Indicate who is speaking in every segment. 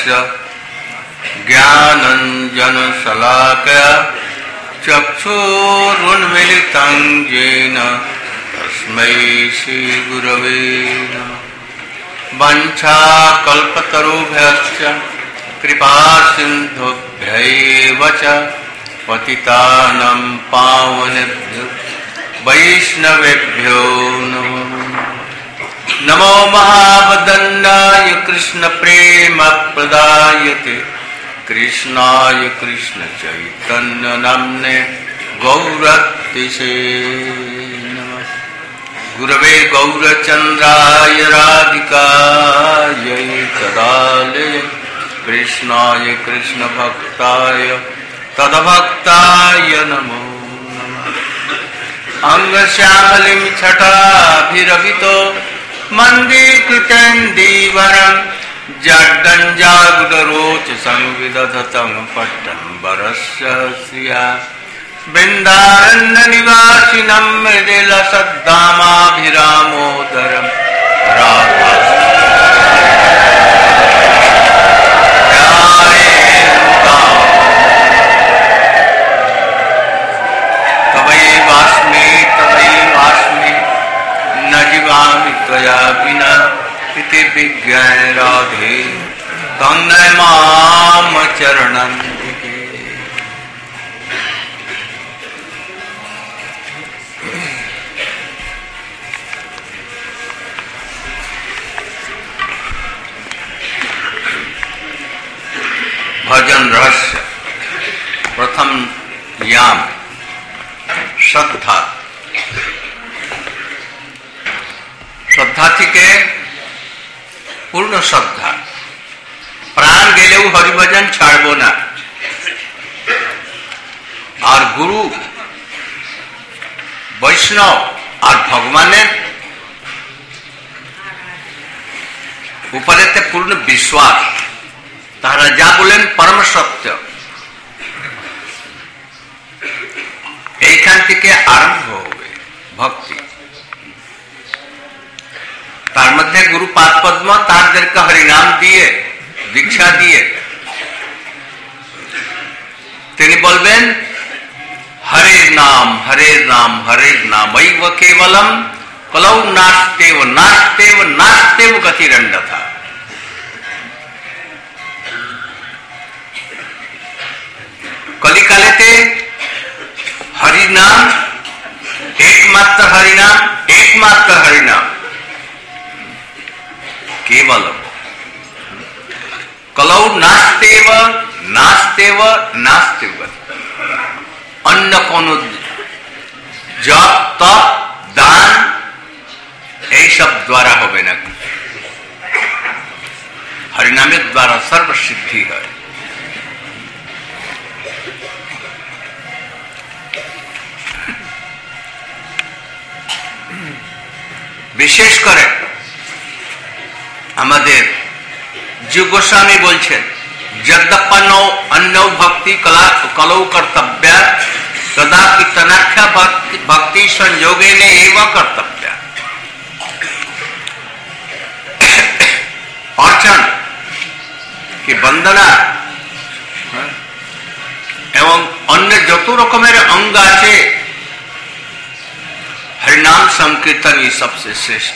Speaker 1: ज्ञानञ्जनशलाकया चक्षुरुन्मीलितं येन तस्मै श्रीगुरवे नमः। वाञ्छाकल्पतरुभ्यश्च कृपासिन्धुभ्यैव च पतितानां पावनेभ्यो वैष्णवेभ्यो नमो नमो। महावदन्नाय कृष्णप्रेमप्रदायते कृष्णाय कृष्णचैतन्यनाम्ने गौरतिसे नमः। गुरवे गौरचन्द्राय राधिकायै तदालये कृष्णाय कृष्णभक्ताय तद्भक्ताय नमो नमः। अंगश्यामलिं छटाभिरभितो मन्दीकृतेन्दीवरं जड्डञ्जागुडरोच संविदधतं पट्टम्बरस्य श्रिया वृन्दारण्यनिवासिनं मृदुलसद्धामाभिरामोदरं राधा तवैवास्मि न जीवामि त्वया विना इति विज्ञाय राधे तन्नय माम चरणं। भजन रहस्य प्रथम याम श्रद्धा। श्रद्धा थी के पूर्ण श्रद्धा। प्राण गेले हरिभजन छाड़बो ना। और गुरु वैष्णव और भगवान ऊपर पूर्ण विश्वास तारा जा बोलें परम सत्य এইখান থেকে আরম্ভ হবে ভক্তি। তার মধ্যে গুরু পাদ পদ্ম তাদেরকে হরিনাম দিয়ে দীক্ষা দিয়ে তিনি বলবেন হরের নাম হরের নাম হরের নাম ঐব কেবলম কলৌ নাস্তেব নাস্তেব নাস্তেব গতিরন্যথা। কলিকালেতে हरिनाम एकमात्र हरिनाम एकमात्र हरिनाम केवल कलौ नास्तेव नास्तेव नास्तेव। अन्य कोनो जप तप दान এই सब द्वारा होबे ना। हरिनामेर द्वारा सर्व सिद्धि है। विशेष करे हमारे जीव गोस्वामी बोलছেন यद्यपनो अन्यो भक्ति कला कलौ कर्तव्य तदापि तनाख्या भक्ति संयोगेन एव कर्तव्य। अर्चन की वंदना एवं अन्य যত রকমের अंग আছে हरिनाम संकीर्तन ये सबसे श्रेष्ठ।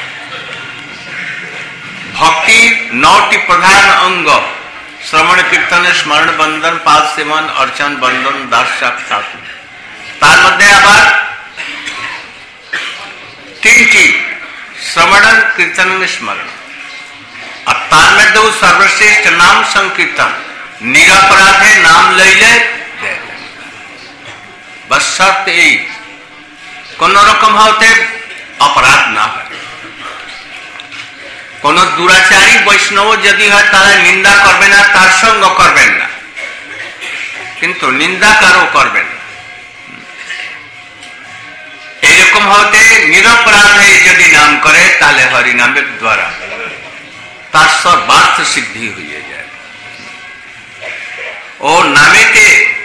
Speaker 1: भक्ति 9टी प्रधान अंग श्रवण कीर्तन स्मरण बंधन पाद सेवन अर्चन बंधन दास साक्षात। तार मध्य आबार 3टी श्रवण कीर्तन स्मरण और तार मध्य सर्वश्रेष्ठ नाम संकीर्तन निरपराधे नाम लैले बस शर्त यही কোন রকম হতে অপরাধ না হয়। কোন দুরাচারী বৈষ্ণব যদি হয় তাহলে নিন্দা করবেন না, তার সঙ্গ করবেন না, কিন্তু নিন্দা কারও করবেন না। এরকম হতে নিরপরাধে যদি নাম করে তাহলে হরিনামের দ্বারা তার সর্বার্থ সিদ্ধি হয়ে যায়। ও নামেতে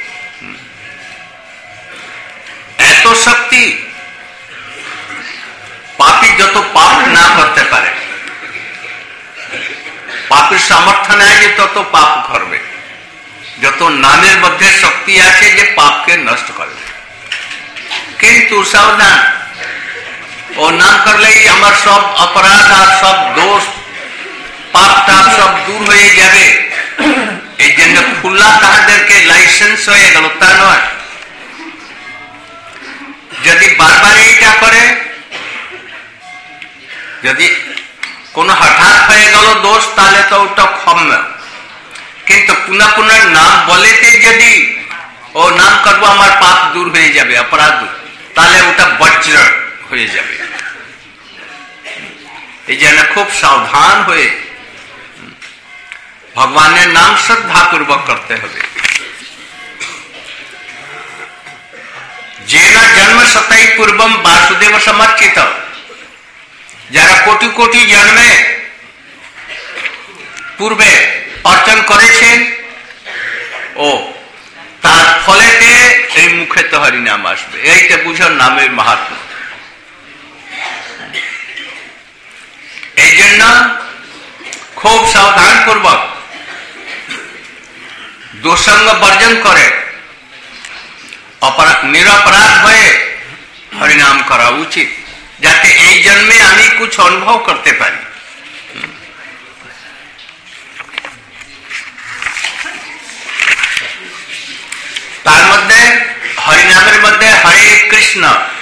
Speaker 1: এত শক্তি পাপী যত পাপ না করতে পারে, পাপ आपके सामर्थ्य নাই যে তত পাপ করবে, যত নামের মধ্যে শক্তি আছে যে পাপকে নষ্ট করবে। কিন্তু সাবধান, ও নাম করলেই আমার সব অপরাধ আর সব দোষ পাপ টাপ সব দূর হয়ে যাবে, এই জন্য খুল্লা তাহাদেরকে লাইসেন্স হয়ে গেল তা নয়। যদি বারবার এইটা করে, যদি কোন হঠাৎ হয়ে গেল দোষ, তাহলে তো ওটা ক্ষম্য। কিন্তু পুনঃ পুনঃ নাম বলেতে যদি ও নাম করবো আমার পাপ দূর হয়ে যাবে, অপরাধ দূর, তাহলে ওটা বজ্র হয়ে যাবে। এই জন্য খুব সাবধান হয়ে ভগবানের নাম শ্রদ্ধাপূর্বক করতে হবে। যেন জন্ম শতাই পূর্বম বাসুদেব সমর্চিত, যারা কোটি কোটি জন্মে পূর্বে অর্জন করেছেন, ও তার ফলেতে এই মুখে তো হরিনাম আসবে। এইটা বুঝো নামের মাহাত্ম্য। এই জন্য খুব সাবধান পূর্বক দোষাঙ্গ বর্জন করে নিরপরাধ হয়ে হরিনাম করা উচিত, যাতে এই জন্মে আমি কুছ অনুভব করতে পারি। তার মধ্যে হরিনামের মধ্যে হরে কৃষ্ণ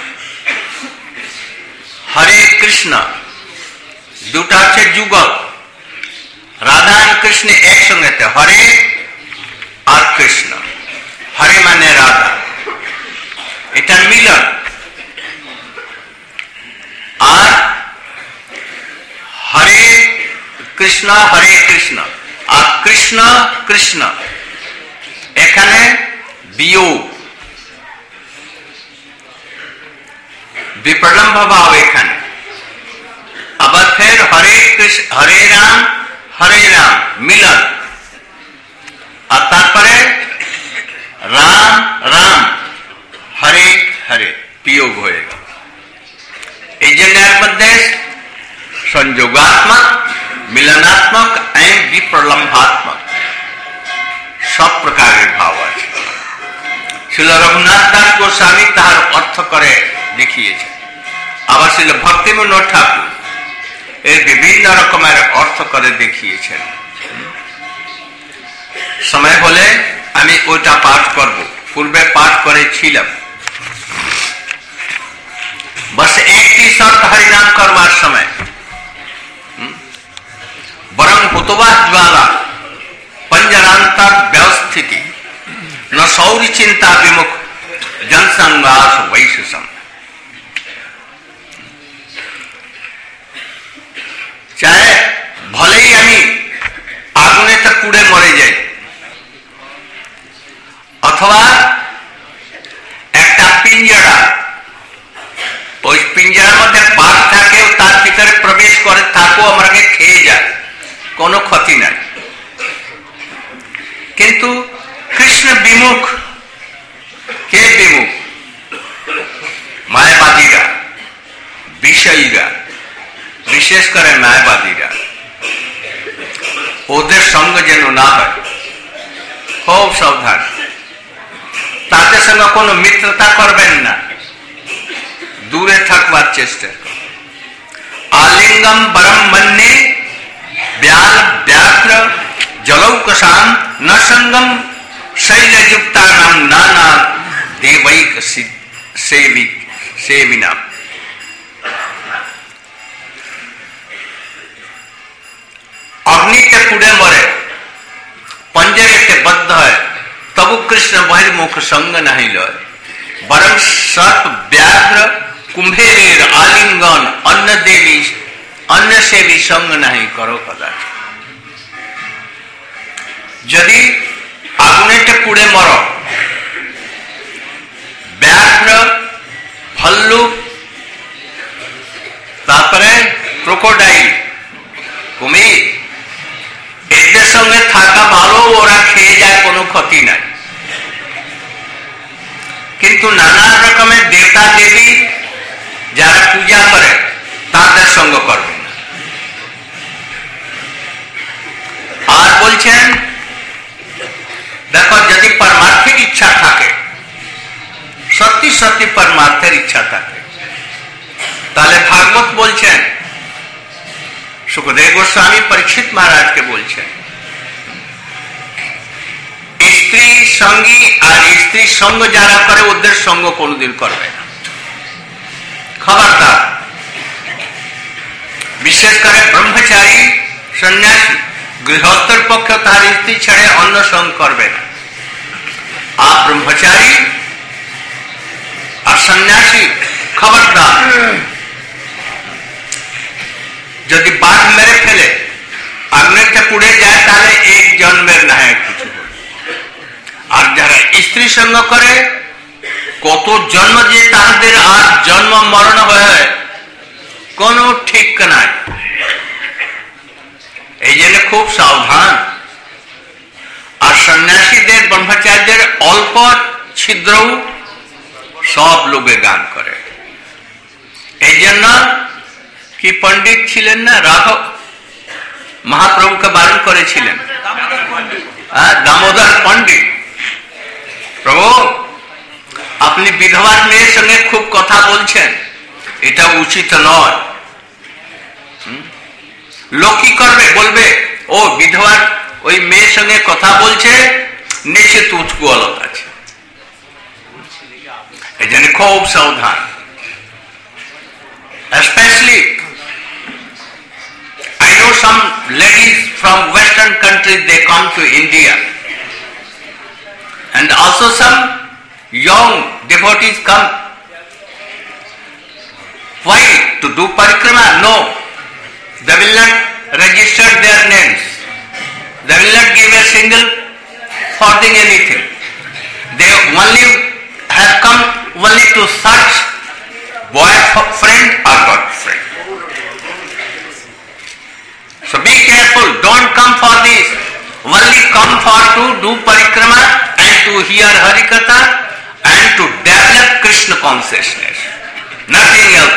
Speaker 1: দুটা হচ্ছে যুগল, রাধা আর কৃষ্ণ একসঙ্গে, হরে আর কৃষ্ণ। হরে মানে রাধা, এটা মিলন। আর হরে কৃষ্ণ আর কৃষ্ণ কৃষ্ণ, এখানে বিয়োগ, विप्रलम्भ भाव एखाने। আবার ফের হরে কৃষ্ণ হরে রাম মিলন, আর তারপরে রাম রাম হরে হরে বিয়োগ হয়ে গেল। এই জন্য এর মধ্যে সংযোগাত্মক, মিলনাত্মক এবং বিপ্রলম্ভাত্মক সব প্রকারের ভাব আছে। শ্রীল রঘুনাথ দাস গোস্বামী তাহার অর্থ করে দেখিয়েছে। আবার শ্রীল ভক্তিবিনোদ ঠাকুর এর বিভিন্ন রকমের অর্থ করে দেখিয়েছেন। সময় হলে আমি ওটা পাঠ করব, পূর্বে পাঠ করেছিলাম। बस एक ही शर्त हरिनाम करवार समय, वरम हुतवा ज्वाला पंजरांतर व्यवस्थिति न सौरी चिंता विमुख जनसंगास वैशसम। चाहे भले ही আমি আগুনেতে পুড়ে মরে যাই, অথবা একটা পিঞ্জরা, ওই পিঞ্জরার মধ্যে বাঘ থাকে, তার ভিতরে প্রবেশ করে, তাকেও আমাকে খেয়ে যায়, কোনো ক্ষতি নাই। কিন্তু কৃষ্ণ বিমুখ, কে বিমুখ? মায়াবাদীরা, বিষয়ীরা, বিশেষ করে মায়াবাদীরা। ওদের সঙ্গে যেন না হয়, খুব সাবধান। তাদের সঙ্গে কোনো মিত্রতা করবেন না, দূরে থাকবার চেষ্টা কর। আলিঙ্গম বরম মন্যে ব্যাল ব্যাঘ্র জলৌকসাম ন সঙ্গম শৈলযুক্তানাম নানা দেবৈক সেবিনাম। অগ্নিতে পুড়ে মরে, পঞ্জরেতে বদ্ধ হয়, তবু কৃষ্ণ বহির্মুখ সঙ্গ নাহি লয়। বরং সর্প ব্যাঘ্র কুম্ভের আলিঙ্গন অন্য সেবী সঙ্গ নাহি করো কদাচ। যদি আগুনেতে পুড়ে মর, ব্যাঘ্র, ভাল্লুক, তারপরে ক্রোকোডাইল, কুমির, এদের সঙ্গে থাকা ভালো, ওরা খেয়ে যায়, কোনো ক্ষতি নাই। কিন্তু নানা রকমের দেবতা দেবী যারা পূজা করে, তাদের সঙ্গ করবে না। বলছেন, দেখো যদি পরমার্থের ইচ্ছা থাকে, সত্যি সত্যি পরমার্থের ইচ্ছা থাকে, তাহলে ভাগবত বলছেন, সুখদেব গোস্বামী পরীক্ষিত মহারাজকে বলছেন, স্ত্রী সঙ্গী আর স্ত্রী সঙ্গ যারা করে ওদের সঙ্গ কোনদিন করবে না, খবরদার। বিশেষ করে ব্রহ্মচারী সন্ন্যাসী গৃহস্থর পক্ষে তার স্ত্রী ছেড়ে অন্য সঙ্গ করবে না। আর ব্রহ্মচারী আর সন্ন্যাসী খবরদার, যদি বাঘ মেরে ফেলে আগ্নেয়টা পুড়ে যায় তাহলে এক জন্মের না হয় কিছু। আর যারা স্ত্রী সঙ্গ করে কত জন্ম যে তাদের আর জন্ম মরণ হয় কোন ঠিক নাই। এই জন্য খুব সাবধান। আর সন্ন্যাসীদের ব্রহ্মচার্যের অল্প ছিদ্রও সব লোকে গান করে। এই জন্য কি পণ্ডিত ছিলেন না রাঘব, মহাপ্রভুকে বারণ করেছিলেন, দামোদর পণ্ডিত, প্রভু আপনি বিধবার মেয়ের সঙ্গে খুব কথা বলছেন, এটা উচিত নয়। লোক কি করবে, বলবে ও বিধবার ওই মেয়ের সঙ্গে কথা বলছে, নিশ্চিত উৎকু অলক আছে। এই জন্য খুব সাবধান। Especially, I know some ladies from Western countries, they come to India, and also some young devotees come. Why? To do parikrama? No. They will not register their names. They will not give a single farthing anything. They only have come only to search boyfriend or girlfriend. So be careful, don't come for this. Only come for to do parikrama and to hear Harikatha and to develop Krishna consciousness. Nothing else.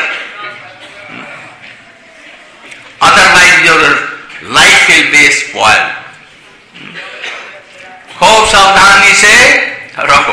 Speaker 1: Otherwise your life will be spoiled. खूब सावधानी से रहो।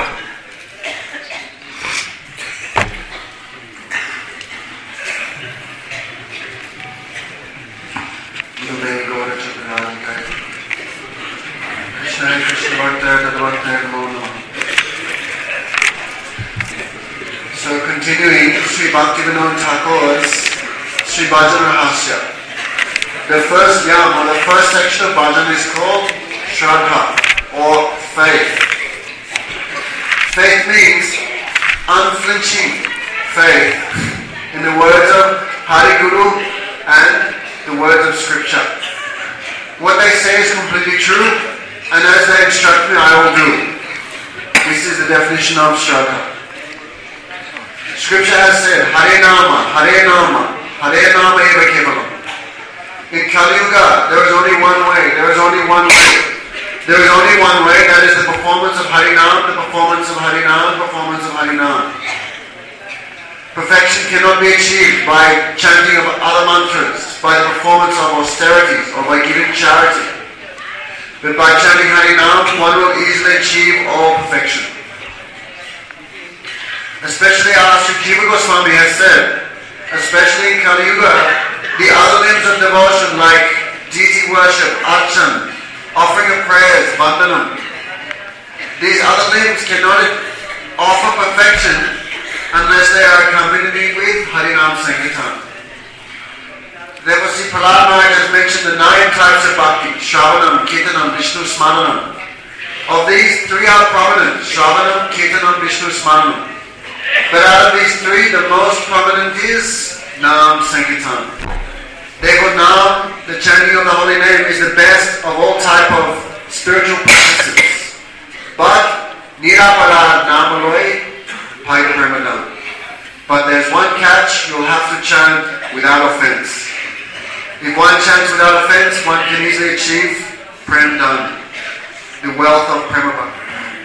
Speaker 2: So continuing Sri Bhaktivinoda Thakur's Sri Bhajan Rahasya. The first yam or the first section of Bhajan is called Shraddha or faith. Faith means unflinching faith in the words of Hari Guru and the words of scripture. What they say is completely true, and as they instruct me, I will do. This is the definition of Shraddha. Scripture has said, Hare Nama, Hare Nama, Hare Nama eva kevalam. In Kali Yuga, there is only one way, there is only one way. There is only one way, that is the performance of Harinam, the performance of Harinam, the performance of Harinam. Perfection cannot be achieved by chanting of other mantras, by the performance of austerities, or by giving charity. But by chanting Harinam, one will easily achieve all perfection. Especially as Sri Jiva Goswami has said, especially in Kali Yuga, the other limbs of devotion like deity worship, archan, offering of prayers, vandanam, these other limbs cannot offer perfection unless they are accompanied with Harinam Sankirtan. Therefore, Sri Prahlad Maharaj has mentioned the 9 types of bhakti: Shravanam, Kirtanam, Vishnu Smaranam. Of these, 3 are prominent: Shravanam, Kirtanam, Vishnu Smaranam. But out of these 3, the most prominent is Nam Sankirtan. Therefore, Nam, the chanting of the holy name, is the best of all type of spiritual practices. But Niraparad Namaloi Bhai Premadam. But there's one catch: you'll have to chant without offense. If one chants without offense, one can easily achieve Prem Dhan, the wealth of Prema Bhakti.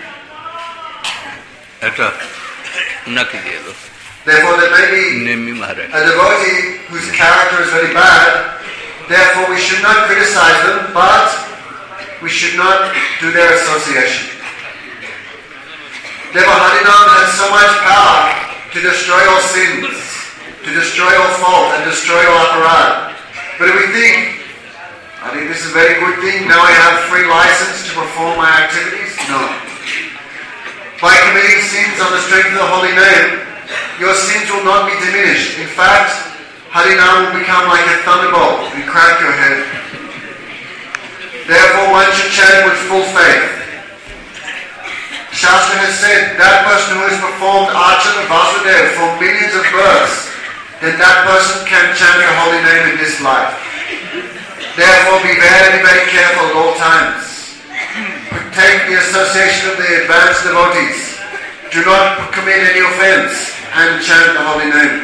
Speaker 2: Therefore, there may be a devotee whose character is very bad. Therefore, we should not criticize them, but we not do their association. Therefore, Harinam has so much power to destroy all sins, to destroy all fault, and destroy all aparad. But if we think, I think this is a very good thing, now I have free license to perform my activities? No. By committing sins on the strength of the holy name, your sins will not be diminished. In fact, Harinam will become like a thunderbolt and crack your head. Therefore, one should chant with full faith. Shastra has said that person who has performed Archana Vasudev for millions of births, then that person can chant the holy name in this life. Therefore, be very, very careful at all times. Protect the association of the advanced devotees. Do not commit any offense and chant the holy name.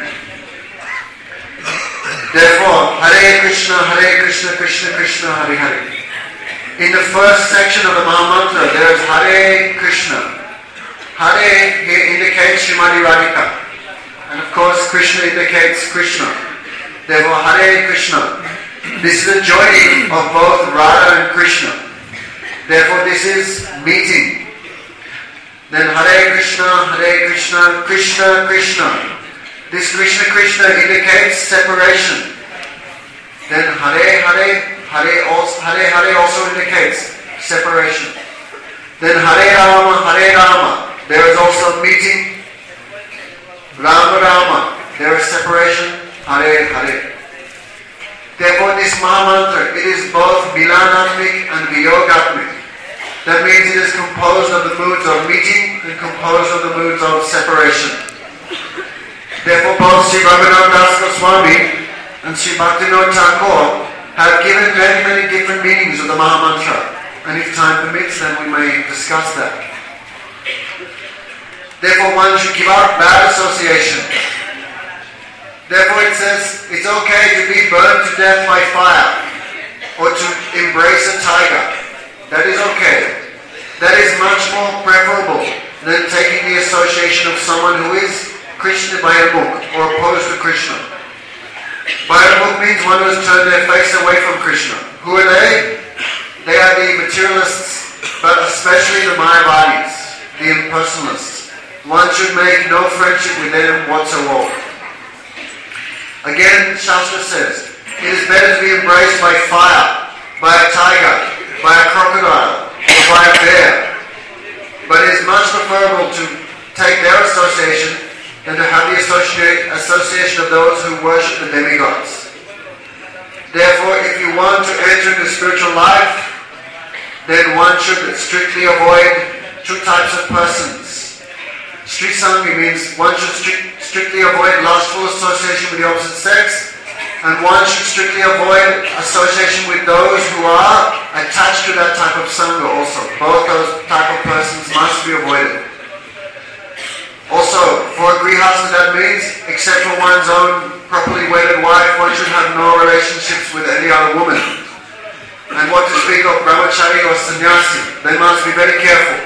Speaker 2: Therefore, Hare Krishna, Krishna Krishna, Hare Hare. In the first section of the Mahamantra, there is Hare Krishna. Hare here indicates Srimati Radhika. And of course, Krishna indicates Krishna. Therefore, Hare Krishna. This is a joining of both Radha and Krishna. Therefore, this is meeting. Then Hare Krishna, Krishna Krishna. This Krishna Krishna indicates separation. Then Hare Hare, Hare also indicates separation. Then Hare Rama, there is also meeting. Rama Rama, there is separation. Hare Hare. Therefore, this Mahamantra, it is both Milanatmik and Viyogatmik. That means it is composed of the moods of meeting and composed of the moods of separation. Therefore, both Sri Raghunath Das Goswami and Sri Bhaktivinoda Thakur have given very, many different meanings of the Mahamantra. And if time permits, then we may discuss that. Therefore, one should give up bad association. Therefore, it says it's okay to be burned to death by fire or to embrace a tiger. That is okay. That is much more preferable than taking the association of someone who is Krishna Bayamukh or opposed to Krishna. Bayamukh means one who has turned their face away from Krishna. Who are they? They are the materialists, but especially the Mayavadis, the impersonalists. One should make no friendship with them whatsoever. Again, Shastra says, it is better to be embraced by fire, by a tiger, by a crocodile, or by a bear. But it is much preferable to take their association than to have the association of those who worship the demigods. Therefore, if you want to enter into spiritual life, then one should strictly avoid two types of persons. Sri Sangi means one should strictly avoid lustful association with the opposite sex, and one should strictly avoid association with those who are attached to that type of Sangha also. Both those type of persons must be avoided. Also, for a grihastha, that means, except for one's own properly wedded wife, one should have no relationships with any other woman. And what to speak of brahmachari or sannyasi, they must be very careful.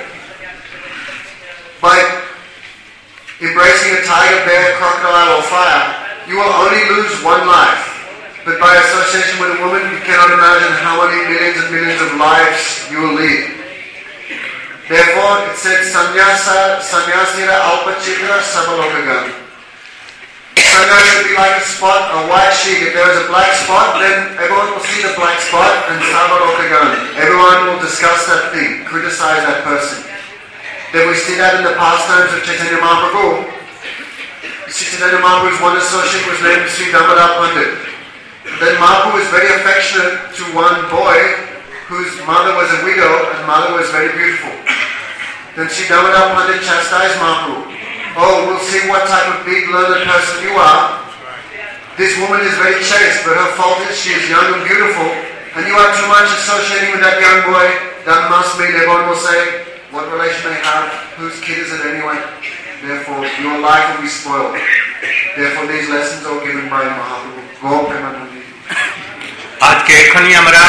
Speaker 2: By embracing a tiger, bear, crocodile or fire, you will only lose one life. But by association with a woman, you cannot imagine how many millions and millions of lives you will lead. Therefore, it said, Sannyasira alpachitra sabalokagan. Sannyas should be like a spot, a white sheet. If there is a black spot, then everyone will see the black spot and sabalokagan. Everyone will discuss that thing, criticize that person. Then we see that in the pastimes of Chaitanya Mahaprabhu. Chaitanya Mahaprabhu's one associate was named Sri Damodar Pandit. Then Mahaprabhu was very affectionate to one boy whose mother was a widow and mother was very beautiful. Then Sri Damodar Pandit chastised Mahaprabhu. Oh, we'll see what type of big learned person you are. This woman is very chaste, but her fault is she is young and beautiful, and you are too much associating with that young boy. That must mean everyone will say, what relation they have, whose kid is it anyway? Therefore, your life will be spoiled. Therefore, these lessons are given by Mahaprabhu. Go, Premanandi.
Speaker 1: आज के एखनी हमरा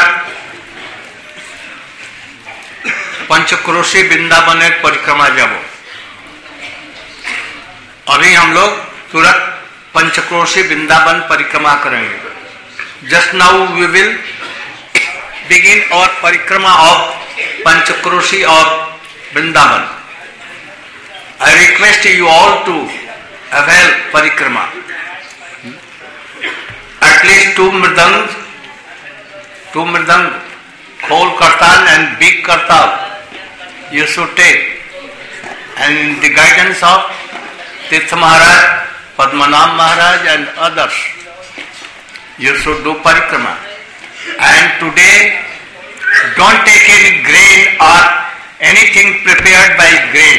Speaker 1: पंचक्रोशी वृंदावन परिक्रमा जाबो। अभी हम लोग तुरंत पंचक्रोशी वृंदावन परिक्रमा करेंगे। Just now we will begin our परिक्रमा of Panchakroshi of Vrindavan. I request you all to avail parikrama. At least two mridang, khol kartal and big kartal you should take. And in the guidance of Tirtha Maharaj, Padmanabh Maharaj and others, you should do parikrama. And today, don't take any grain or anything prepared by grain.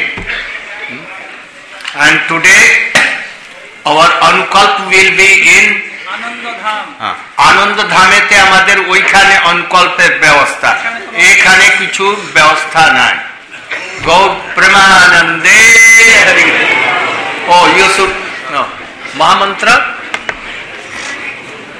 Speaker 1: And today, our Anukalp will be in Ananda Dhamete আমাদের ওইখানে অনুকল্পের ব্যবস্থা, এখানে কিছু ব্যবস্থা নাই। গৌর প্রেমানন্দে Hari. Oh, you should know Mahamantra.